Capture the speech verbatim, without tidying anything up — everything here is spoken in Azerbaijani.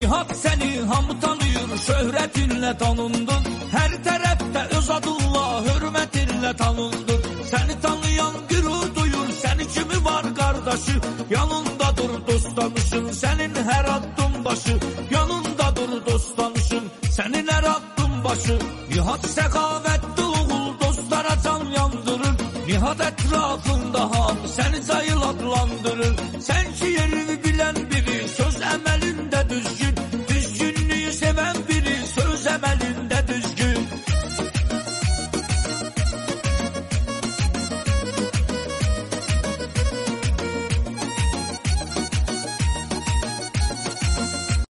Nihat səni hamı tanıyır, şöhrətinlə tanındın. Hər tərəfdə öz adınla, hörmətinlə tanındın. Səni tanıyan gürü duyur, səni kimi var qardaşı. Yanındadır dost tanışın, sənin hər addım başı. Yanındadır dost tanışın, sənin hər addım başı. Nihat səxavətli oğul, dostlara can yandırır. Nihat ətrafında hamı səni cayıl adlandırır. Sən ki yerini bilən biri, söz əməlin